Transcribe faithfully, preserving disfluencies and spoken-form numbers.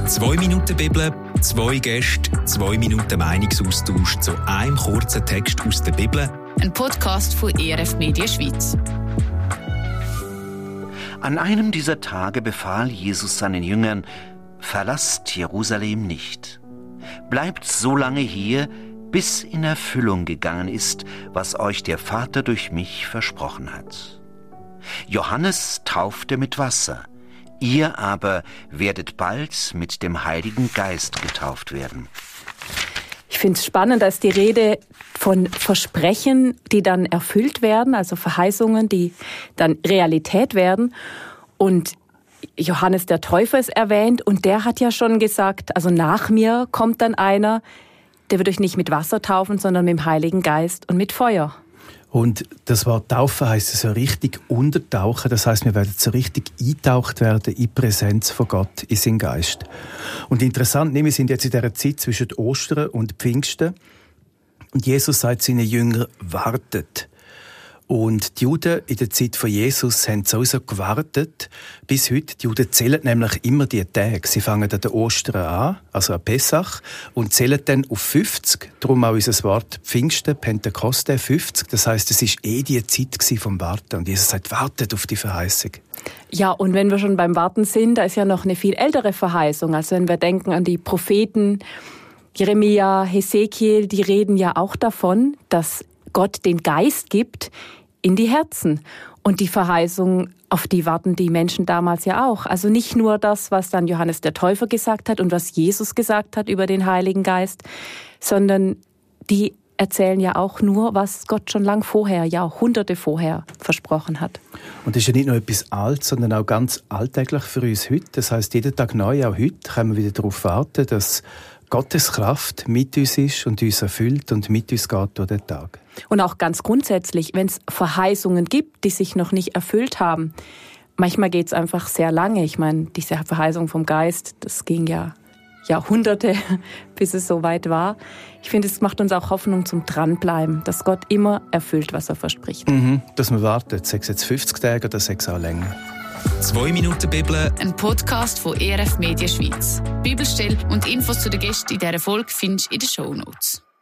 Zwei Minuten Bibel, zwei Gäste, zwei Minuten Meinungsaustausch zu einem kurzen Text aus der Bibel. Ein Podcast von E R F Media Schweiz. An einem dieser Tage befahl Jesus seinen Jüngern: Verlasst Jerusalem nicht. Bleibt so lange hier, bis in Erfüllung gegangen ist, was euch der Vater durch mich versprochen hat. Johannes taufte mit Wasser, ihr aber werdet bald mit dem Heiligen Geist getauft werden. Ich finde es spannend, dass die Rede von Versprechen, die dann erfüllt werden, also Verheißungen, die dann Realität werden. Und Johannes der Täufer ist erwähnt und der hat ja schon gesagt, also nach mir kommt dann einer, der wird euch nicht mit Wasser taufen, sondern mit dem Heiligen Geist und mit Feuer. Und das Wort Taufen heisst so richtig untertauchen. Das heisst, wir werden so richtig eingetaucht werden in die Präsenz von Gott, in seinen Geist. Und interessant, wir sind jetzt in dieser Zeit zwischen Ostern und Pfingsten. Und Jesus sagt seinen Jüngern: wartet. Und die Juden in der Zeit von Jesus haben sowieso gewartet bis heute. Die Juden zählen nämlich immer die Tage. Sie fangen an der Ostern an, also an Pessach, und zählen dann auf fünfzig. Darum auch unser Wort Pfingsten, Pentekoste, fünfzig. Das heisst, es war eh die Zeit vom Warten. Und Jesus sagt, wartet auf die Verheißung. Ja, und wenn wir schon beim Warten sind, da ist ja noch eine viel ältere Verheißung. Also wenn wir denken an die Propheten, Jeremia, Hesekiel, die reden ja auch davon, dass Gott den Geist gibt in die Herzen. Und die Verheißung, auf die warten die Menschen damals ja auch. Also nicht nur das, was dann Johannes der Täufer gesagt hat und was Jesus gesagt hat über den Heiligen Geist, sondern die erzählen ja auch nur, was Gott schon lang vorher, Jahrhunderte vorher versprochen hat. Und das ist ja nicht nur etwas Altes, sondern auch ganz alltäglich für uns heute. Das heisst, jeden Tag neu, auch heute, können wir wieder darauf warten, dass Gottes Kraft mit uns ist und uns erfüllt und mit uns geht durch den Tag. Und auch ganz grundsätzlich, wenn es Verheißungen gibt, die sich noch nicht erfüllt haben, manchmal geht es einfach sehr lange. Ich meine, diese Verheißung vom Geist, das ging ja Jahrhunderte, bis es so weit war. Ich finde, es macht uns auch Hoffnung zum Dranbleiben, dass Gott immer erfüllt, was er verspricht. Mhm, dass man wartet, sei es jetzt fünfzig Tage oder sei es auch länger. Zwei Minuten Bibel. Ein Podcast von E R F Media Schweiz. Bibelstelle und Infos zu den Gästen in dieser Folge findest du in den Shownotes.